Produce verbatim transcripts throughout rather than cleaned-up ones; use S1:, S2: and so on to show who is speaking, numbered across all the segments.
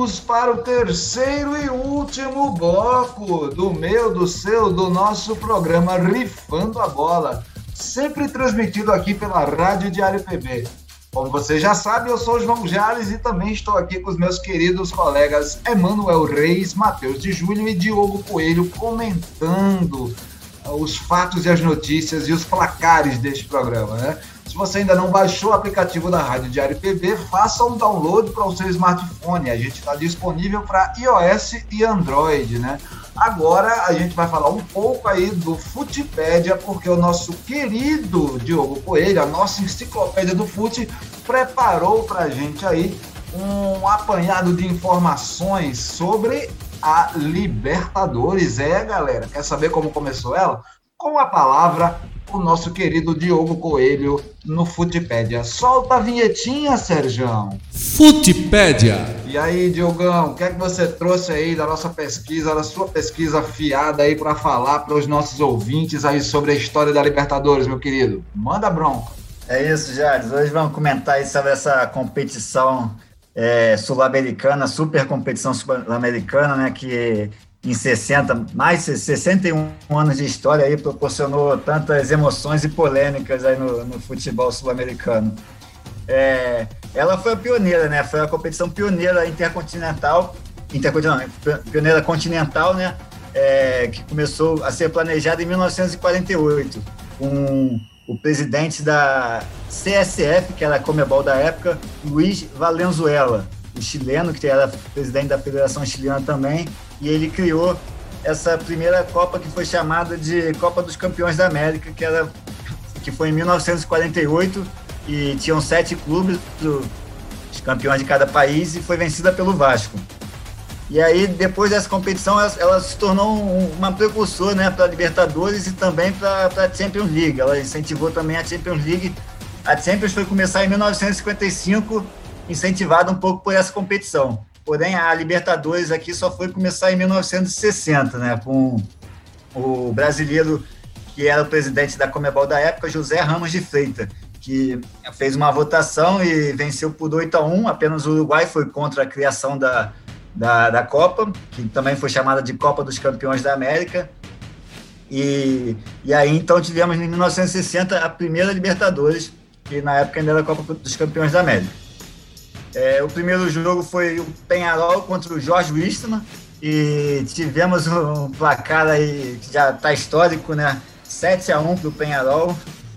S1: vamos para o terceiro e último bloco do meu, do seu, do nosso programa Rifando a Bola, sempre transmitido aqui pela Rádio Diário P B. Como você já sabe, eu sou o João Jales e também estou aqui com os meus queridos colegas Emanuel Reis, Matheus de Júlio e Diogo Coelho comentando os fatos e as notícias e os placares deste programa, né? Se você ainda não baixou o aplicativo da Rádio Diário P B, faça um download para o seu smartphone. A gente está disponível para iOS e Android, né? Agora a gente vai falar um pouco aí do Futipédia, porque o nosso querido Diogo Coelho, a nossa enciclopédia do fute, preparou para a gente aí um apanhado de informações sobre a Libertadores. É, galera, quer saber como começou ela? Com a palavra, o nosso querido Diogo Coelho no Futipédia. Solta a vinhetinha, Serjão.
S2: Futipédia.
S1: E aí, Diogão, o que é que você trouxe aí da nossa pesquisa, da sua pesquisa afiada aí para falar para os nossos ouvintes aí sobre a história da Libertadores, meu querido? Manda bronca.
S3: É isso, Jales. Hoje vamos comentar aí sobre essa competição é, sul-americana, super competição sul-americana, né, que em sessenta, mais de sessenta e um anos de história aí proporcionou tantas emoções e polêmicas aí no, no futebol sul-americano. É, ela foi a pioneira, né? Foi a competição pioneira intercontinental, intercontinental, pioneira continental, né? É, que começou a ser planejada em mil novecentos e quarenta e oito, com o presidente da C S F, que era a Conmebol da época, Luiz Valenzuela, o chileno, que era presidente da Federação Chilena também, e ele criou essa primeira Copa que foi chamada de Copa dos Campeões da América, que, era, que foi em mil novecentos e quarenta e oito, e tinham sete clubes, os campeões de cada país, e foi vencida pelo Vasco. E aí, depois dessa competição, ela, ela se tornou um, uma precursora, né, para a Libertadores e também para a Champions League. Ela incentivou também a Champions League. A Champions foi começar em mil novecentos e cinquenta e cinco, incentivada um pouco por essa competição. Porém, a Libertadores aqui só foi começar em mil novecentos e sessenta, né, com o brasileiro que era o presidente da Conmebol da época, José Ramos de Freitas, que fez uma votação e venceu por oito a um. Apenas o Uruguai foi contra a criação da, da, da Copa, que também foi chamada de Copa dos Campeões da América. E, e aí, então, tivemos em mil novecentos e sessenta a primeira Libertadores, que na época ainda era a Copa dos Campeões da América. É, o primeiro jogo foi o Peñarol contra o Jorge Wilstermann, e tivemos um placar aí que já está histórico, né? sete a um para o Peñarol,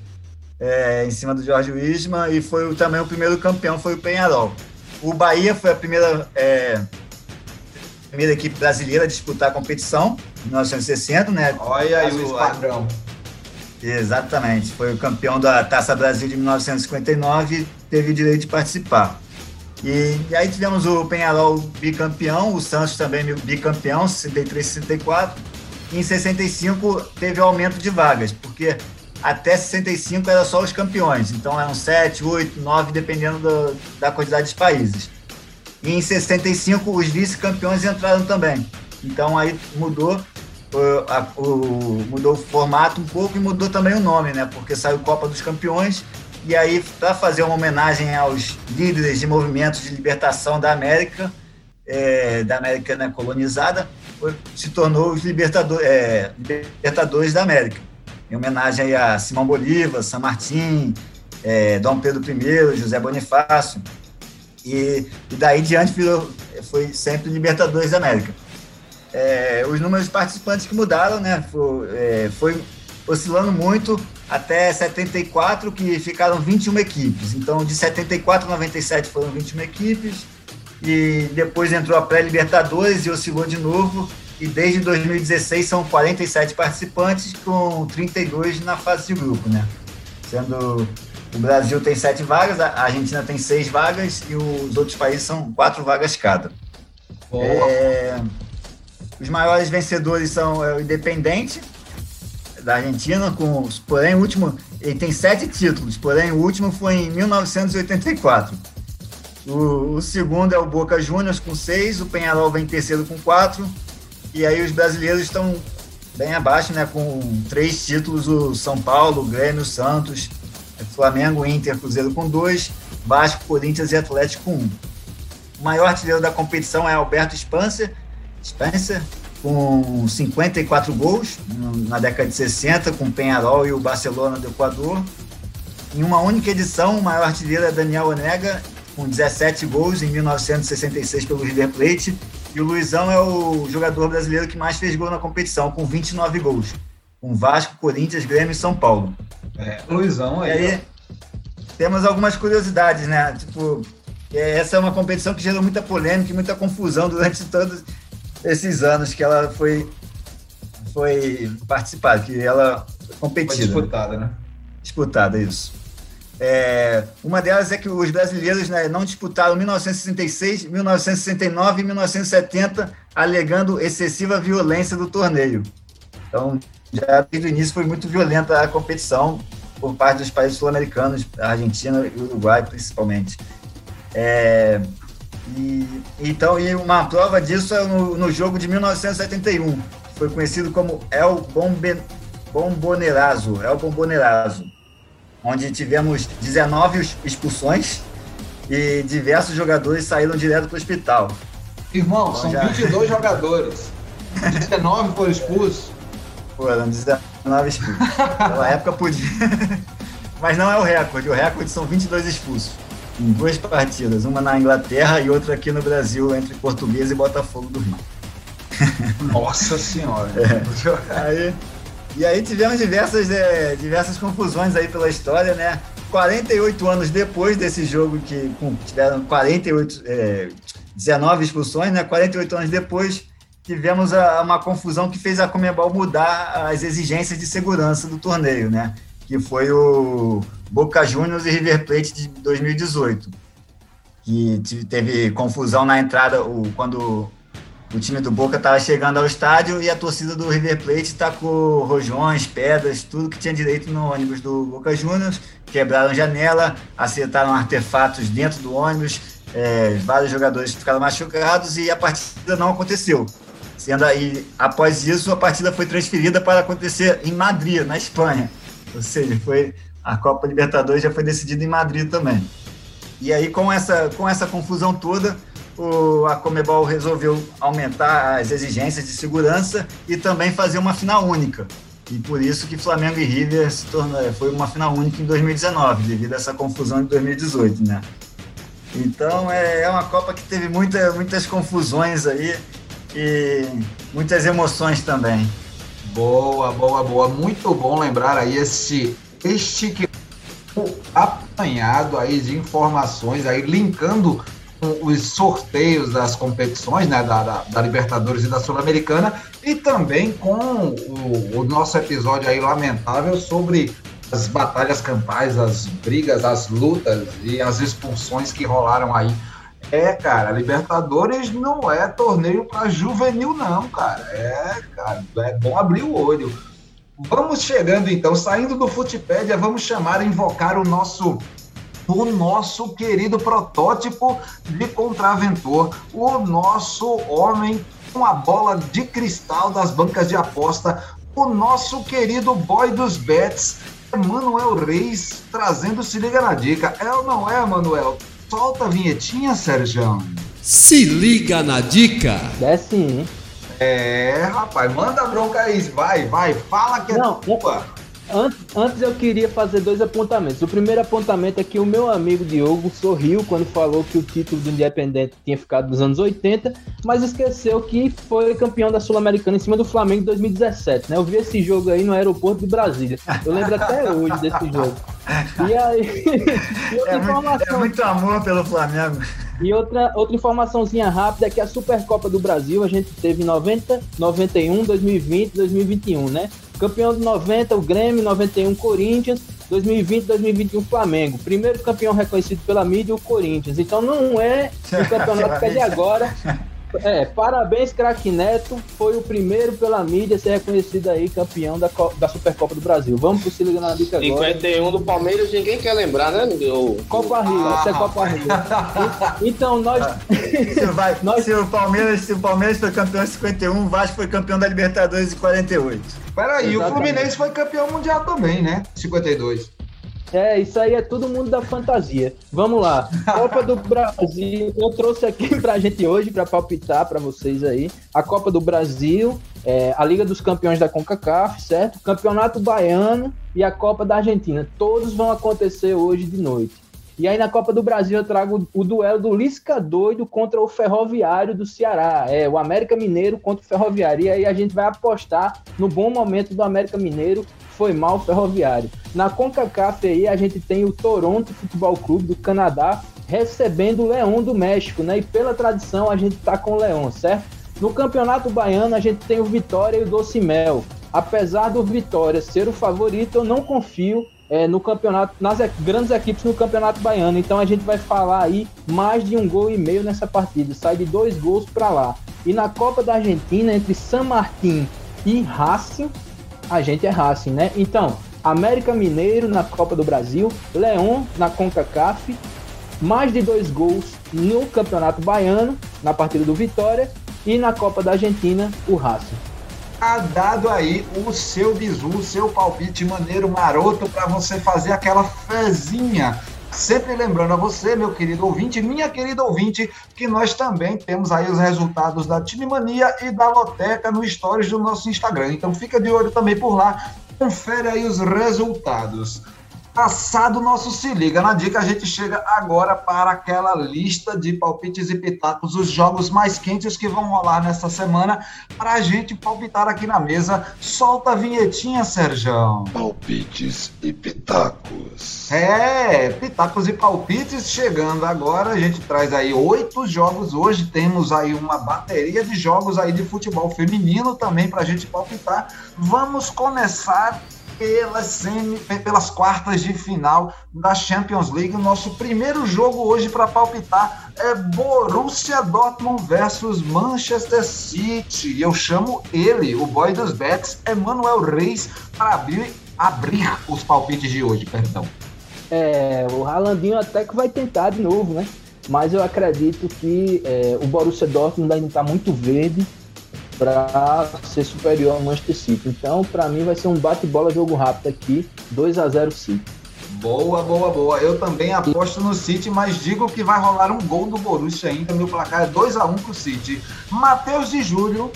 S3: é, em cima do Jorge Wilstermann, e foi também o primeiro campeão, foi o Peñarol. O Bahia foi a primeira, é, primeira equipe brasileira a disputar a competição, em mil novecentos e sessenta, né?
S1: Olha aí o padrão.
S3: Exatamente, foi o campeão da Taça Brasil de mil novecentos e cinquenta e nove e teve o direito de participar. E, e aí tivemos o Peñarol bicampeão, o Santos também bicampeão, sessenta e três, sessenta e quatro, e em sessenta e cinco teve aumento de vagas, porque até sessenta e cinco era só os campeões, então eram sete, oito, nove, dependendo do, da quantidade de países. E em sessenta e cinco os vice-campeões entraram também, então aí mudou o, a, o, mudou o formato um pouco e mudou também o nome, né? Porque saiu Copa dos Campeões. E aí, para fazer uma homenagem aos líderes de movimentos de libertação da América, é, da América, né, colonizada, foi, se tornou os Libertadores, é, Libertadores da América, em homenagem aí a Simão Bolívar, San Martín, é, Dom Pedro I, José Bonifácio, e, e daí em diante virou, foi sempre Libertadores da América. É, os números de participantes que mudaram, né, foi, é, foi oscilando muito até setenta e quatro, que ficaram vinte e uma equipes. Então, de setenta e quatro a noventa e sete foram vinte e uma equipes, e depois entrou a pré-Libertadores e oscilou de novo, e desde dois mil e dezesseis são quarenta e sete participantes, com trinta e dois na fase de grupo, né? Sendo o Brasil tem sete vagas, a Argentina tem seis vagas, e os outros países são quatro vagas cada. É, os maiores vencedores são é, o Independente, da Argentina, com, porém o último, ele tem sete títulos, porém o último foi em mil novecentos e oitenta e quatro. O, o segundo é o Boca Juniors com seis, o Peñarol vem em terceiro com quatro, e aí os brasileiros estão bem abaixo, né, com três títulos, o São Paulo, o Grêmio, o Santos, o Flamengo, Inter, Cruzeiro com dois, Vasco, Corinthians e Atlético com um. O maior artilheiro da competição é Alberto Spencer, Spencer com cinquenta e quatro gols na década de sessenta, com o Peñarol e o Barcelona do Equador. Em uma única edição, o maior artilheiro é Daniel Onega, com dezessete gols em mil novecentos e sessenta e seis pelo River Plate. E o Luizão é o jogador brasileiro que mais fez gol na competição, com vinte e nove gols. Com Vasco, Corinthians, Grêmio e São Paulo.
S1: É, Luizão aí.
S3: E aí temos algumas curiosidades, né? Tipo, essa é uma competição que gerou muita polêmica e muita confusão durante todos esses anos que ela foi, foi participada, que ela foi competida.
S1: Foi disputada, né?
S3: Disputada, isso. É, uma delas é que os brasileiros, né, não disputaram mil novecentos e sessenta e seis, mil novecentos e sessenta e nove e mil novecentos e setenta, alegando excessiva violência do torneio. Então, já desde o início foi muito violenta a competição por parte dos países sul-americanos, Argentina e Uruguai principalmente. É, e, então, e uma prova disso é no, no jogo de mil novecentos e setenta e um, que foi conhecido como El Bombe, Bombonerazo, El Bombonerazo, onde tivemos dezenove expulsões e diversos jogadores saíram direto para o hospital.
S1: Irmão,
S3: então,
S1: são
S3: já...
S1: vinte e dois jogadores, dezenove foram expulsos.
S3: Foram dezenove expulsos. Naquela época podia. Mas não é o recorde. O recorde são vinte e dois expulsos. Em duas partidas. Uma na Inglaterra e outra aqui no Brasil, entre Português e Botafogo do Rio.
S1: Nossa Senhora.
S3: É. Aí, e aí tivemos diversas, é, diversas confusões aí pela história, né? quarenta e oito anos depois desse jogo, que com, tiveram quarenta e oito, é, dezenove expulsões, né? quarenta e oito anos depois, tivemos a, uma confusão que fez a Conmebol mudar as exigências de segurança do torneio, né? Que foi o Boca Juniors e River Plate de dois mil e dezoito, que teve confusão na entrada, o, quando o time do Boca estava chegando ao estádio e a torcida do River Plate tacou rojões, pedras, tudo que tinha direito no ônibus do Boca Juniors, quebraram janela, acertaram artefatos dentro do ônibus, é, vários jogadores ficaram machucados e a partida não aconteceu. Sendo aí, após isso, a partida foi transferida para acontecer em Madrid, na Espanha. Ou seja, foi, a Copa Libertadores já foi decidida em Madrid também. E aí, com essa, com essa confusão toda, o, a Conmebol resolveu aumentar as exigências de segurança e também fazer uma final única. E por isso que Flamengo e River se tornou, foi uma final única em dois mil e dezenove, devido a essa confusão de dois mil e dezoito, né? Então, é, é uma Copa que teve muita, muitas confusões aí e muitas emoções também.
S1: Boa, boa, boa. Muito bom lembrar aí esse, este que apanhado aí de informações aí, linkando com os sorteios das competições, né, da, da, da Libertadores e da Sul-Americana, e também com o, o nosso episódio aí lamentável sobre as batalhas campais, as brigas, as lutas e as expulsões que rolaram aí. É, cara, Libertadores não é torneio para juvenil, não, cara. É, cara, é bom abrir o olho. Vamos chegando, então, saindo do Futipédia, vamos chamar, invocar o nosso, o nosso querido protótipo de contraventor, o nosso homem com a bola de cristal das bancas de aposta, o nosso querido boy dos bets, Manuel Reis, trazendo Se Liga na Dica. É ou não é, Manuel? Solta a vinhetinha, Sérgio.
S2: Se liga na dica.
S4: É sim, hein?
S1: É, rapaz, manda bronca aí, vai, vai, fala que é
S4: Não,
S1: culpa.
S4: Antes, antes eu queria fazer dois apontamentos. O primeiro apontamento é que o meu amigo Diogo sorriu quando falou que o título do Independente tinha ficado nos anos oitenta, mas esqueceu que foi campeão da Sul-Americana em cima do Flamengo em dois mil e dezessete, né? Eu vi esse jogo aí no aeroporto de Brasília. Eu lembro até hoje desse jogo. E aí... e outra
S3: É,
S4: informação...
S3: muito, é muito amor pelo Flamengo.
S4: E outra, outra informaçãozinha rápida é que a Supercopa do Brasil a gente teve em noventa, noventa e um, dois mil e vinte, dois mil e vinte e um, né? Campeão de noventa, o Grêmio, noventa e um, Corinthians, dois mil e vinte, dois mil e vinte e um, Flamengo. Primeiro campeão reconhecido pela mídia, o Corinthians. Então não é o campeonato que é de agora. É, parabéns, craque Neto, foi o primeiro pela mídia a ser reconhecido aí campeão da, da Supercopa do Brasil. Vamos pro Se Liga na Dica agora.
S5: cinquenta e um do Palmeiras, ninguém quer lembrar, né? O...
S4: Copa Rio,
S1: Ah,
S4: essa é Copa Rio. Então nós...
S3: Se, vai,
S4: nós...
S3: se, o Palmeiras, se o Palmeiras foi campeão em cinquenta e um, o Vasco foi campeão da Libertadores em quarenta e oito.
S1: Peraí, o
S4: Exatamente.
S1: Fluminense foi campeão mundial também, né? cinquenta e dois.
S4: É, isso aí é todo mundo da fantasia. Vamos lá. Copa do Brasil, eu trouxe aqui pra gente hoje, pra palpitar pra vocês aí. A Copa do Brasil, é, a Liga dos Campeões da CONCACAF, certo? Campeonato Baiano e a Copa da Argentina. Todos vão acontecer hoje de noite. E aí na Copa do Brasil eu trago o duelo do Lisca Doido contra o Ferroviário do Ceará. É, o América Mineiro contra o Ferroviário. E aí a gente vai apostar no bom momento do América Mineiro. Foi mal o Ferroviário. Na CONCACAF aí a gente tem o Toronto Futebol Clube do Canadá recebendo o Leão do México, né? E pela tradição a gente tá com o Leão, certo? No Campeonato Baiano a gente tem o Vitória e o Docimel. Apesar do Vitória ser o favorito, eu não confio é, no campeonato, nas grandes equipes no Campeonato Baiano. Então a gente vai falar aí mais de um gol e meio nessa partida. Sai de dois gols para lá. E na Copa da Argentina, entre San Martín e Racing, a gente é Racing, né? Então, América Mineiro na Copa do Brasil, Leão na CONCACAF, mais de dois gols no Campeonato Baiano, na partida do Vitória, e na Copa da Argentina, o Racing.
S1: Tá dado aí o seu bizu, o seu palpite maneiro maroto para você fazer aquela fezinha. Sempre lembrando a você, meu querido ouvinte, minha querida ouvinte, que nós também temos aí os resultados da Time Mania e da Loteca no stories do nosso Instagram. Então fica de olho também por lá, confere aí os resultados. Passado o nosso Se Liga na Dica, a gente chega agora para aquela lista de palpites e pitacos, os jogos mais quentes que vão rolar nessa semana, para a gente palpitar aqui na mesa. Solta a vinhetinha, Serjão.
S6: Palpites e pitacos.
S1: É, pitacos e palpites chegando agora. A gente traz aí oito jogos hoje. Temos aí uma bateria de jogos aí de futebol feminino também para a gente palpitar. Vamos começar Pelas, semi, pelas quartas de final da Champions League. O nosso primeiro jogo hoje para palpitar é Borussia Dortmund versus Manchester City. Eu chamo ele, o boy dos bets, Emanuel Reis, para abrir, abrir os palpites de hoje, perdão.
S4: É, o Haalandinho até que vai tentar de novo, né? Mas eu acredito que é, o Borussia Dortmund ainda está muito verde para ser superior ao Manchester City. Então, para mim, vai ser um bate-bola jogo rápido aqui, dois a zero City.
S1: Boa, boa, boa. Eu também aposto no City, mas digo que vai rolar um gol do Borussia ainda. Meu placar é dois a um pro City. Matheus de Júlio.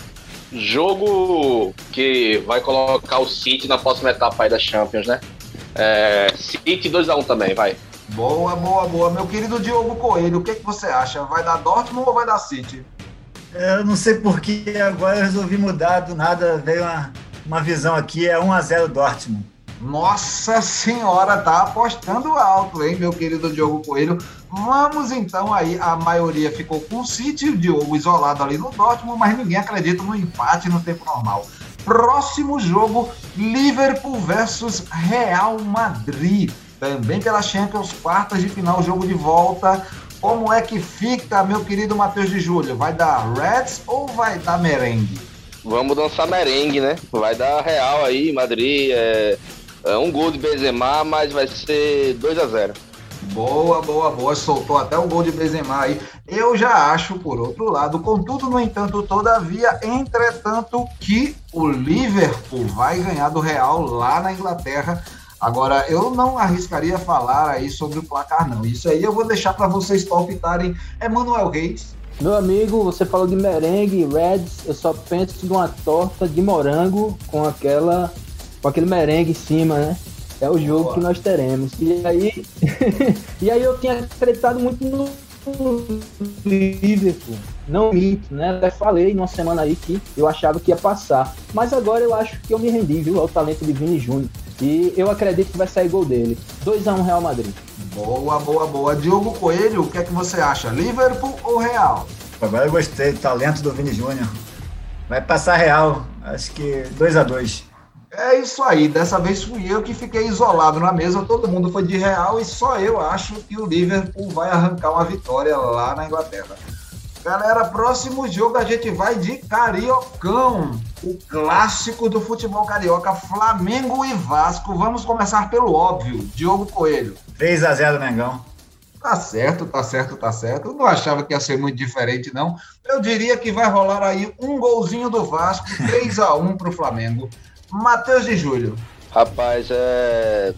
S5: Jogo que vai colocar o City na próxima etapa aí da Champions, né? É, City dois a um também, vai.
S1: Boa, boa, boa. Meu querido Diogo Coelho, o que, que você acha? Vai dar Dortmund ou vai dar City?
S3: Eu não sei por que agora eu resolvi mudar, do nada veio uma, uma visão aqui, é um a zero Dortmund.
S1: Nossa senhora, tá apostando alto, hein, meu querido Diogo Coelho. Vamos então aí, a maioria ficou com o City, o Diogo isolado ali no Dortmund, mas ninguém acredita no empate no tempo normal. Próximo jogo, Liverpool versus Real Madrid. Também pela Champions, quartas de final, jogo de volta. Como é que fica, meu querido Matheus de Júlio? Vai dar Reds ou vai dar merengue?
S5: Vamos dançar merengue, né? Vai dar Real aí, Madrid. É, é um gol de Benzema, mas vai ser dois a zero.
S1: Boa, boa, boa. Soltou até o gol de Benzema aí. Eu já acho, por outro lado, contudo, no entanto, todavia, entretanto, que o Liverpool vai ganhar do Real lá na Inglaterra. Agora, eu não arriscaria falar aí sobre o placar, não. Isso aí eu vou deixar para vocês palpitarem. Emanuel Reis.
S4: Meu amigo, você falou de merengue, Reds, eu só penso numa torta de morango com aquela, com aquele merengue em cima, né? É o jogo Boa. que nós teremos. E aí, e aí eu tinha acreditado muito no Liverpool. Não minto, né? Até falei numa semana aí que eu achava que ia passar. Mas agora eu acho que eu me rendi, viu? Ao talento de Vini Júnior. E eu acredito que vai sair gol dele. dois a um Real Madrid.
S1: Boa, boa, boa. Diogo Coelho, o que é que você acha? Liverpool ou Real?
S3: Agora eu gostei do talento do Vini Júnior. Vai passar Real. Acho que dois a dois.
S1: É isso aí. Dessa vez fui eu que fiquei isolado na mesa. Todo mundo foi de Real e só eu acho que o Liverpool vai arrancar uma vitória lá na Inglaterra. Galera, próximo jogo a gente vai de Cariocão, o clássico do futebol carioca, Flamengo e Vasco. Vamos começar pelo óbvio, Diogo Coelho.
S3: três a zero, Mengão.
S1: Tá certo, tá certo, tá certo. Eu não achava que ia ser muito diferente, não. Eu diria que vai rolar aí um golzinho do Vasco, três a um pro Flamengo. Matheus de Júlio.
S5: Rapaz, é...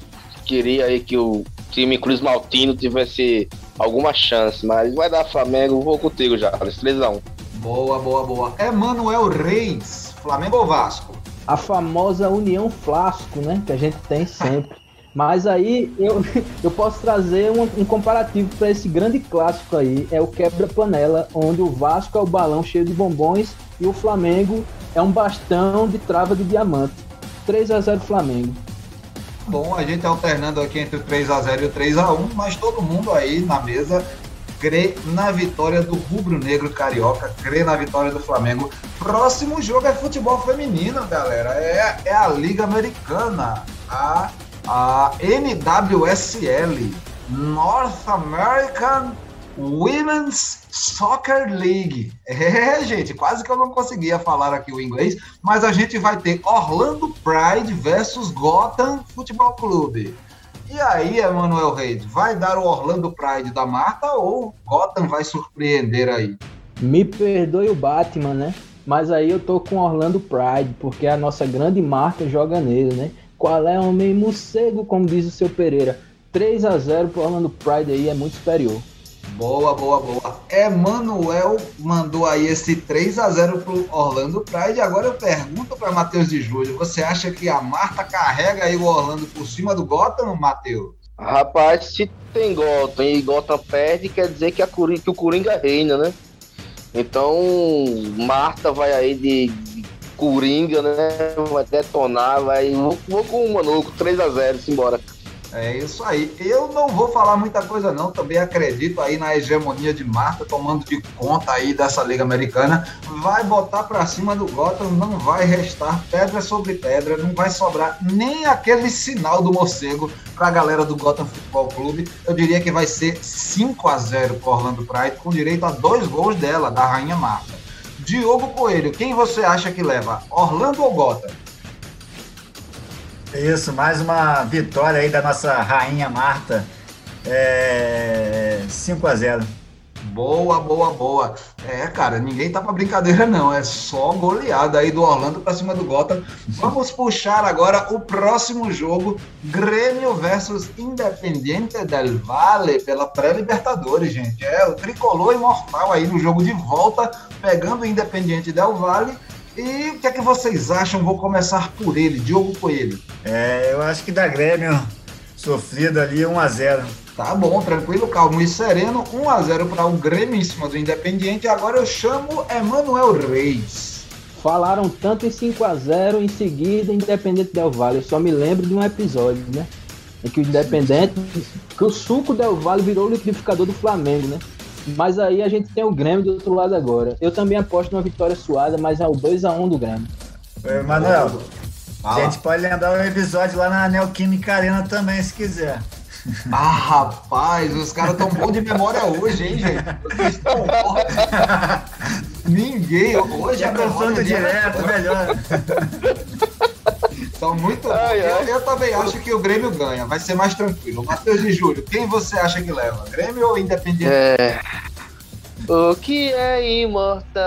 S5: queria aí que o time Cruz Maltino tivesse alguma chance, mas vai dar Flamengo, vou contigo já, três a um.
S1: Boa, boa, boa. Emanuel Reis, Flamengo ou Vasco?
S4: A famosa União Flasco, né? Que a gente tem sempre. Mas aí eu, eu posso trazer um, um comparativo para esse grande clássico aí. É o quebra-panela, onde o Vasco é o balão cheio de bombons e o Flamengo é um bastão de trava de diamante. três a zero Flamengo.
S1: Bom, a gente alternando aqui entre o três a zero e o três a um, mas todo mundo aí na mesa crê na vitória do rubro-negro carioca, crê na vitória do Flamengo. Próximo jogo é futebol feminino, galera. É, é a Liga Americana, a, a N W S L, North American Women's Soccer League. É, gente, quase que eu não conseguia falar aqui o inglês, mas a gente vai ter Orlando Pride versus Gotham Futebol Clube. E aí, Emanuel Reis, vai dar o Orlando Pride da Marta ou Gotham vai surpreender aí?
S4: Me perdoe o Batman, né? Mas aí eu tô com Orlando Pride, porque a nossa grande Marta joga nele, né? Qual é homem morcego, como diz o seu Pereira. três a zero pro Orlando Pride aí, é muito superior.
S1: Boa, boa, boa. Emanuel mandou aí esse três a zero pro Orlando Pride. Agora eu pergunto para Matheus de Júlio, você acha que a Marta carrega aí o Orlando por cima do Gotham, Matheus?
S5: Rapaz, se tem Gotham e Gotham perde, quer dizer que, a Coringa, que o Coringa reina, né? Então, Marta vai aí de, de Coringa, né? Vai detonar, vai... Vou, vou com o Manuco, três a zero, simbora.
S1: É isso aí. Eu não vou falar muita coisa não, também acredito aí na hegemonia de Marta, tomando de conta aí dessa Liga Americana. Vai botar pra cima do Gotham, não vai restar pedra sobre pedra, não vai sobrar nem aquele sinal do morcego pra galera do Gotham Futebol Clube. Eu diria que vai ser cinco a zero pro Orlando Pride, com direito a dois gols dela, da Rainha Marta. Diogo Coelho, quem você acha que leva, Orlando ou Gotham?
S3: Isso, mais uma vitória aí da nossa Rainha Marta, é... cinco a zero.
S1: Boa, boa, boa. É, cara, ninguém tá pra brincadeira não, é só goleada aí do Orlando pra cima do Gotham. Vamos puxar agora o próximo jogo, Grêmio versus Independiente del Valle, pela pré-Libertadores, gente. É, o tricolor imortal aí no jogo de volta, pegando o Independiente del Valle. E o que é que vocês acham? Vou começar por ele, Diogo Coelho.
S3: É, eu acho que dá Grêmio sofrido ali, um a zero.
S1: Tá bom, tranquilo, calmo e sereno. um a zero para o Grêmio em cima do Independiente. Agora eu chamo Emanuel Reis.
S4: Falaram tanto em cinco a zero, em seguida Independente Del Valle. Eu só me lembro de um episódio, né? Em que o Independente, que o suco Del Valle virou o liquidificador do Flamengo, né? Mas aí a gente tem o Grêmio do outro lado agora. Eu também aposto numa vitória suada, mas é o dois a um do Grêmio.
S3: Oi, Manuel, a gente pode lembrar um episódio lá na Neoquímica Arena também, se quiser.
S1: Ah, rapaz, os caras estão bons de memória hoje, hein, gente? Vocês estão Ninguém, hoje
S3: é confronto direto, é melhor.
S1: Então, muito ai, bom. Ai. Eu, eu também acho que o Grêmio ganha, vai ser mais tranquilo. Matheus de Júlio, quem você acha que leva? Grêmio ou Independiente?
S5: É... O que é imortal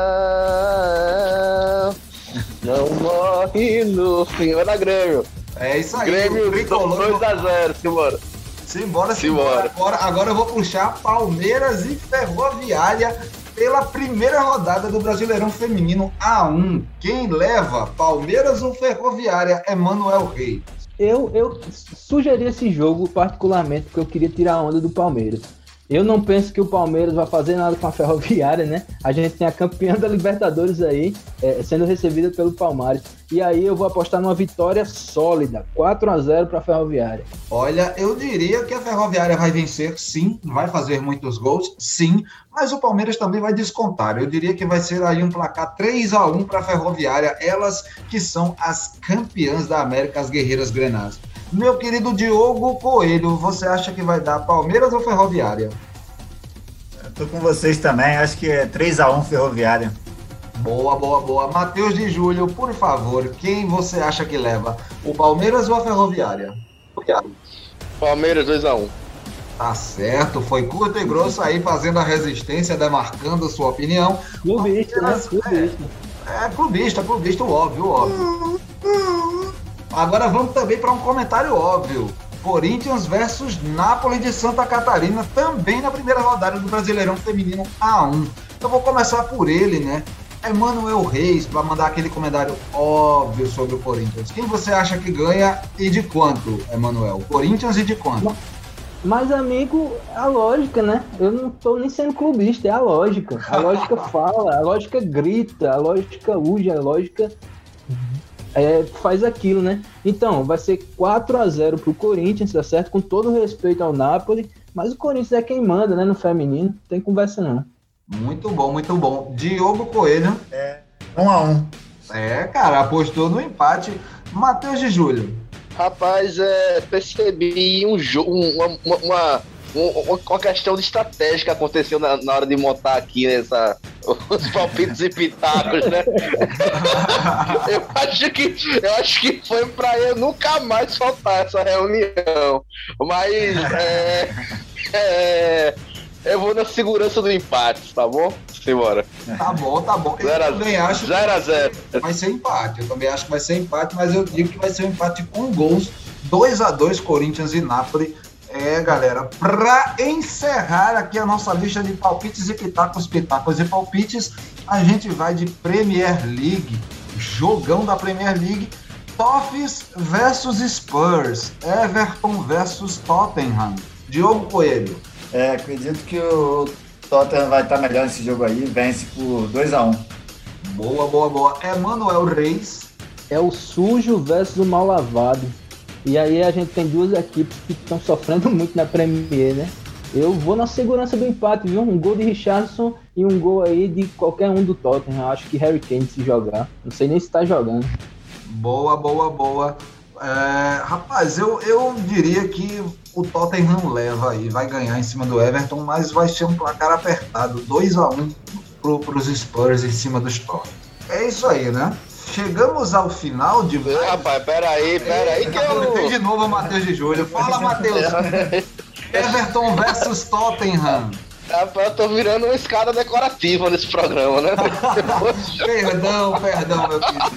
S5: não morre no fim. Vai dar Grêmio.
S1: É isso aí.
S5: Grêmio dois a zero, simbora.
S1: Simbora, simbora. Agora, agora eu vou puxar Palmeiras e Ferroviária pela primeira rodada do Brasileirão Feminino A um. Quem leva, Palmeiras ou Ferroviária? Emanuel Reis.
S4: Eu, eu sugeri esse jogo particularmente porque eu queria tirar a onda do Palmeiras. Eu não penso que o Palmeiras vai fazer nada com a Ferroviária, né? A gente tem a campeã da Libertadores aí, é, sendo recebida pelo Palmares. E aí eu vou apostar numa vitória sólida, quatro a zero para a Ferroviária.
S1: Olha, eu diria que a Ferroviária vai vencer, sim, vai fazer muitos gols, sim, mas o Palmeiras também vai descontar. Eu diria que vai ser aí um placar três a um para a Ferroviária, elas que são as campeãs da América, as guerreiras grenás. Meu querido Diogo Coelho, você acha que vai dar Palmeiras ou Ferroviária?
S3: Eu tô com vocês também, acho que é três a um Ferroviária.
S1: Boa, boa, boa. Matheus de Júlio, por favor, quem você acha que leva? O Palmeiras ou a Ferroviária?
S5: Palmeiras dois a um.
S1: Tá certo, foi curto e grosso aí, fazendo a resistência, demarcando sua opinião.
S4: Clubista, né? Clubista.
S1: É, é, clubista, clubista, óbvio, óbvio. Agora vamos também para um comentário óbvio. Corinthians versus Nápoles de Santa Catarina, também na primeira rodada do Brasileirão Feminino A um. Eu vou começar por ele, né? Emanuel Reis, para mandar aquele comentário óbvio sobre o Corinthians. Quem você acha que ganha e de quanto, Emanuel? Corinthians e de quanto?
S4: Mas, amigo, a lógica, né? Eu não tô nem sendo clubista, é a lógica. A lógica fala, a lógica grita, a lógica urge, a lógica é, faz aquilo, né? Então, vai ser quatro a zero pro Corinthians, tá certo? Com todo respeito ao Napoli, mas o Corinthians é quem manda, né? No feminino, não tem conversa não.
S1: Muito bom, muito bom. Diogo Coelho.
S3: É, um a um.
S1: É, cara, apostou no empate. Matheus de Júlio.
S5: Rapaz, é, percebi um jogo, uma, uma, uma, uma questão de estratégia que aconteceu na, na hora de montar aqui nessa, os palpites e pitacos, né? eu, acho que, eu acho que foi pra eu nunca mais soltar essa reunião. Mas é, é, eu vou na segurança do empate, tá bom? Simbora.
S1: Tá bom, tá bom. Eu
S5: zero
S1: também acho
S5: zero a zero.
S1: Que vai ser empate. Eu também acho que vai ser empate, mas eu digo que vai ser um empate com gols. dois a dois Corinthians e Napoli. É, galera, para encerrar aqui a nossa lista de palpites e pitacos, pitacos e palpites, a gente vai de Premier League, jogão da Premier League, Toffees versus Spurs, Everton versus Tottenham. Diogo Coelho.
S3: É, acredito que o Tottenham vai estar melhor nesse jogo aí, vence por dois a um.
S1: Boa, boa, boa. Emanuel Reis.
S4: É o sujo versus o mal lavado. E aí a gente tem duas equipes que estão sofrendo muito na Premier, né? Eu vou na segurança do empate, viu? Um gol de Richarlison e um gol aí de qualquer um do Tottenham. Eu acho que Harry Kane se jogar. Não sei nem se tá jogando.
S1: Boa, boa, boa. É, rapaz, eu, eu diria que o Tottenham leva aí, vai ganhar em cima do Everton, mas vai ser um placar apertado, dois a um pro, pros Spurs em cima dos Tottenham. É isso aí, né? Chegamos ao final de...
S5: Ei, rapaz, peraí, peraí que eu...
S1: De novo o Matheus de Júlio. Fala, Matheus. Everton versus Tottenham.
S5: Rapaz, eu tô virando uma escada decorativa nesse programa, né?
S1: Perdão, perdão, meu querido.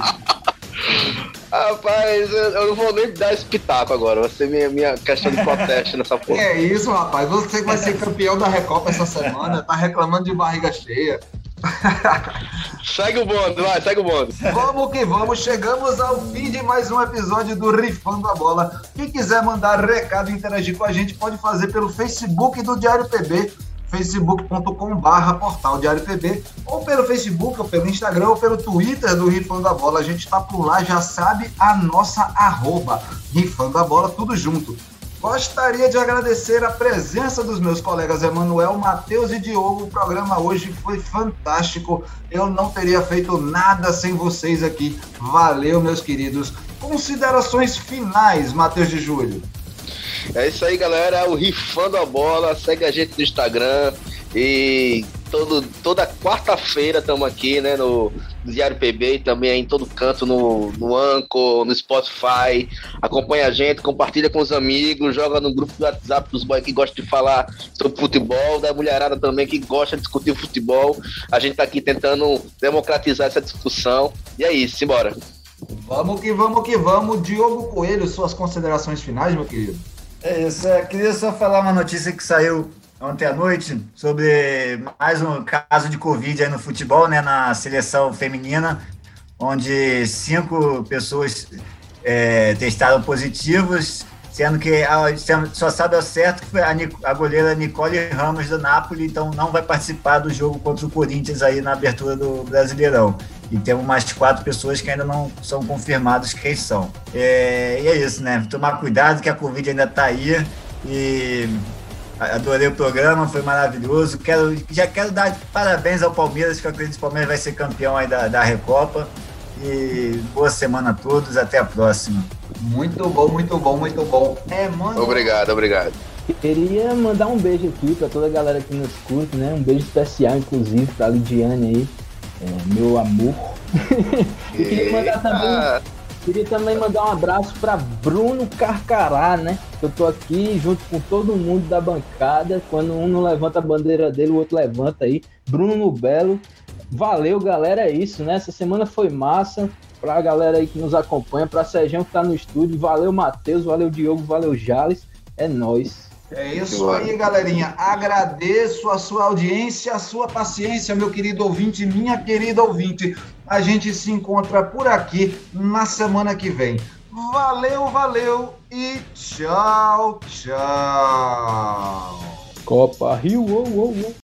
S5: Rapaz, eu não vou nem dar esse pitaco agora. Vai ser minha, minha questão de protesto nessa porra.
S1: É isso, rapaz. Você que vai ser campeão da Recopa essa semana, tá reclamando de barriga cheia.
S5: Segue o bonde, vai, segue o bonde.
S1: Vamos que vamos, chegamos ao fim de mais um episódio do Rifando a Bola. Quem quiser mandar recado e interagir com a gente, pode fazer pelo Facebook do Diário P B, facebook ponto com barra portal Diário P B, ou pelo Facebook, ou pelo Instagram, ou pelo Twitter do Rifando a Bola. A gente tá por lá, já sabe a nossa arroba, Rifando a Bola, tudo junto. Gostaria de agradecer a presença dos meus colegas Emanuel, Matheus e Diogo. O programa hoje foi fantástico. Eu não teria feito nada sem vocês aqui. Valeu, meus queridos. Considerações finais, Matheus de Júlio.
S5: É isso aí, galera. O Rifando a Bola. Segue a gente no Instagram. E todo, toda quarta-feira estamos aqui, né, no Diário P B e também em todo canto, no, no Anchor, no Spotify. Acompanha a gente, compartilha com os amigos, joga no grupo do WhatsApp dos boys que gostam de falar sobre futebol, da mulherada também que gosta de discutir futebol. A gente tá aqui tentando democratizar essa discussão. E é isso, simbora.
S1: Vamos que vamos que vamos. Diogo Coelho, suas considerações finais, meu querido?
S3: É isso, eu queria só falar uma notícia que saiu ontem à noite sobre mais um caso de Covid aí no futebol, né, na seleção feminina, onde cinco pessoas é, testaram positivos, sendo que a, só sabe ao certo que foi a, a goleira Nicole Ramos do Napoli, então não vai participar do jogo contra o Corinthians aí na abertura do Brasileirão. E temos mais quatro pessoas que ainda não são confirmadas quem são. É, e é isso, né? Tomar cuidado que a Covid ainda está aí. E adorei o programa, foi maravilhoso. Quero, já quero dar parabéns ao Palmeiras, que eu acredito que o Palmeiras vai ser campeão aí da, da Recopa. E boa semana a todos, até a próxima.
S1: Muito bom, muito bom, muito bom.
S5: É, mano. Obrigado, obrigado.
S4: Queria mandar um beijo aqui para toda a galera que nos curte, né? Um beijo especial, inclusive, para a Lidiane aí. É, meu amor. E queria mandar também, queria também mandar um abraço para Bruno Carcará, né? Eu tô aqui junto com todo mundo da bancada. Quando um não levanta a bandeira dele, o outro levanta aí. Bruno no Belo. Valeu, galera, é isso, né? Essa semana foi massa. pra galera aí que nos acompanha, pra Sérgio que tá no estúdio. Valeu, Matheus, valeu, Diogo, valeu, Jales. É nóis.
S1: É isso aí, galerinha. Agradeço a sua audiência, a sua paciência, meu querido ouvinte, minha querida ouvinte. A gente se encontra por aqui na semana que vem. Valeu, valeu e tchau, tchau.
S4: Copa Rio, uou, uou, uou.